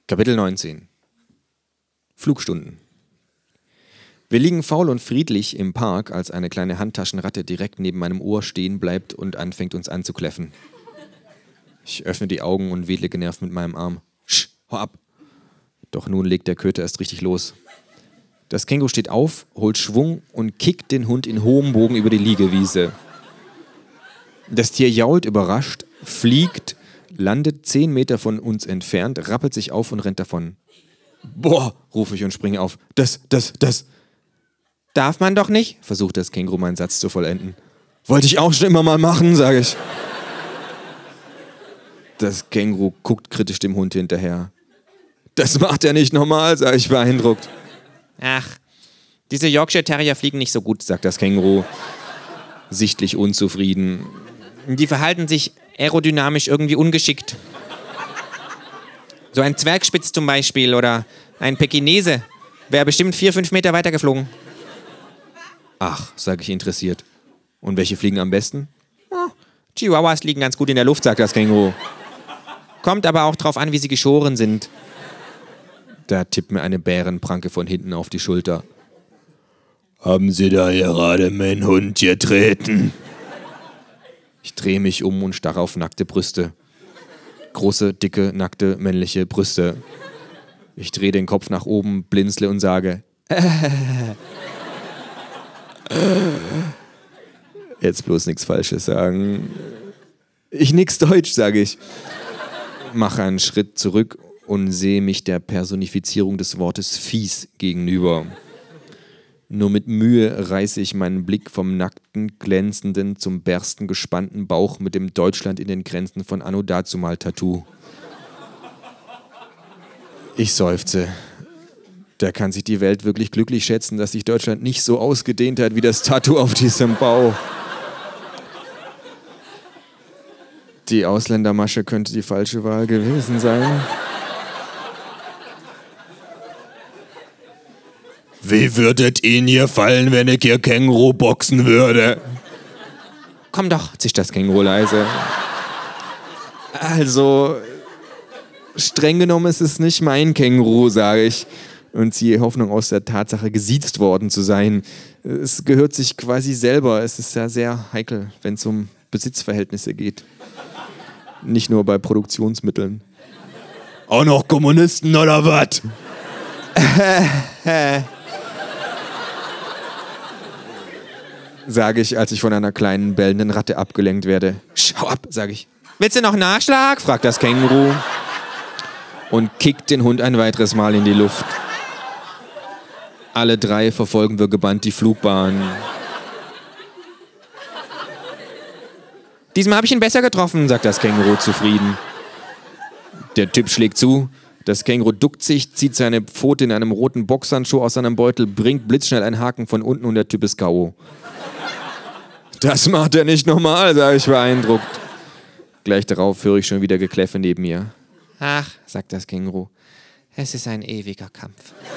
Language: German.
Kapitel 19 Flugstunden. Wir liegen faul und friedlich im Park, als eine kleine Handtaschenratte direkt neben meinem Ohr stehen bleibt und anfängt, uns anzukläffen. Ich öffne die Augen und wedle genervt mit meinem Arm. Sch, hau ab! Doch nun legt der Köter erst richtig los. Das Känguru steht auf, holt Schwung und kickt den Hund in hohem Bogen über die Liegewiese. Das Tier jault überrascht, fliegt, landet 10 Meter von uns entfernt, rappelt sich auf und rennt davon. Boah, rufe ich und springe auf. Das. Darf man doch nicht, versucht das Känguru meinen Satz zu vollenden. Wollte ich auch schon immer mal machen, sage ich. Das Känguru guckt kritisch dem Hund hinterher. Das macht er nicht normal, sage ich beeindruckt. Ach, diese Yorkshire Terrier fliegen nicht so gut, sagt das Känguru. Sichtlich unzufrieden. Die verhalten sich aerodynamisch irgendwie ungeschickt. So ein Zwergspitz zum Beispiel oder ein Pekinese wäre bestimmt 4-5 Meter weiter geflogen. Ach, sage ich interessiert. Und welche fliegen am besten? Oh, Chihuahuas liegen ganz gut in der Luft, sagt das Känguru. Kommt aber auch drauf an, wie sie geschoren sind. Da tippt mir eine Bärenpranke von hinten auf die Schulter. Haben Sie da gerade meinen Hund getreten? Ich drehe mich um und starre auf nackte Brüste. Große, dicke, nackte, männliche Brüste. Ich drehe den Kopf nach oben, blinzle und sage Jetzt bloß nichts Falsches sagen. Ich nix Deutsch, sage ich. Mache einen Schritt zurück und sehe mich der Personifizierung des Wortes fies gegenüber. Nur mit Mühe reiße ich meinen Blick vom nackten, glänzenden zum Bersten gespannten Bauch mit dem Deutschland in den Grenzen von Anno dazumal Tattoo. Ich seufze. Da kann sich die Welt wirklich glücklich schätzen, dass sich Deutschland nicht so ausgedehnt hat wie das Tattoo auf diesem Bauch. Die Ausländermasche könnte die falsche Wahl gewesen sein. Wie würdet Ihnen hier fallen, wenn ich Ihr Känguru boxen würde? Komm doch, zischt das Känguru leise. Also, streng genommen ist es nicht mein Känguru, sage ich. Und ziehe Hoffnung aus der Tatsache, gesiezt worden zu sein. Es gehört sich quasi selber. Es ist ja sehr heikel, wenn es um Besitzverhältnisse geht. Nicht nur bei Produktionsmitteln. Auch noch Kommunisten oder was? Sage ich, als ich von einer kleinen, bellenden Ratte abgelenkt werde. Schau ab, sage ich. Willst du noch Nachschlag? Fragt das Känguru. Und kickt den Hund ein weiteres Mal in die Luft. Alle 3 verfolgen wir gebannt die Flugbahn. Diesmal habe ich ihn besser getroffen, sagt das Känguru zufrieden. Der Typ schlägt zu. Das Känguru duckt sich, zieht seine Pfote in einem roten Boxhandschuh aus seinem Beutel, bringt blitzschnell einen Haken von unten und der Typ ist K.O. Das macht er nicht normal, sage ich beeindruckt. Gleich darauf höre ich schon wieder Gekläffe neben mir. Ach, sagt das Känguru, es ist ein ewiger Kampf.